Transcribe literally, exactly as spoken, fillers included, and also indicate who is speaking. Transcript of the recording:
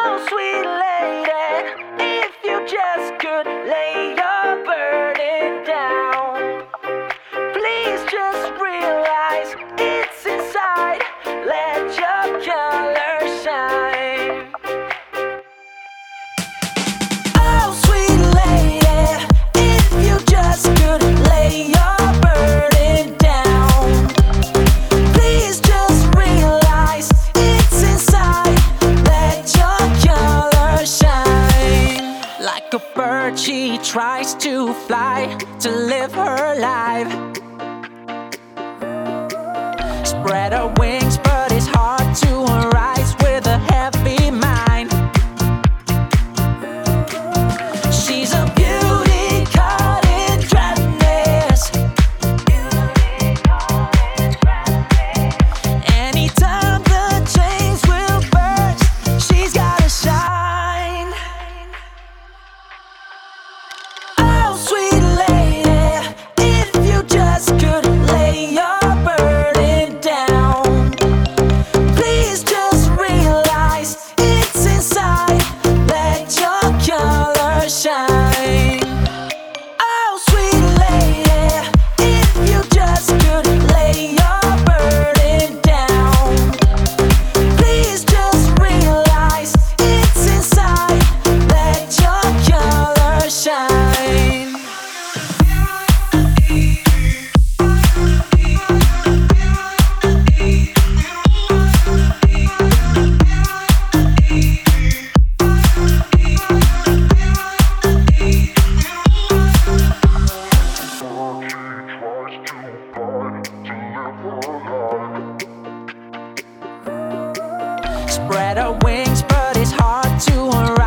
Speaker 1: Oh, sweet lady, if you just could lay your burden down. Please just realize it's inside. Let your color shine. Oh, sweet lady, if you just could lay your burden down. Please just realize it's inside. Let your color shine. Like a bird, she tries to fly to live her life. Spread her wings, but it's hard to rise with a heavy mind. She's a beauty caught in dryness. Anytime the chains will burst, she's gotta shine. Oh, sweet lady, if you just could lay your burden down. Please just realize it's inside. Let your color shine. Oh, sweet lady, if you just could lay your burden down. Please just realize it's inside. Let your color shine. Spread her wings, but it's hard to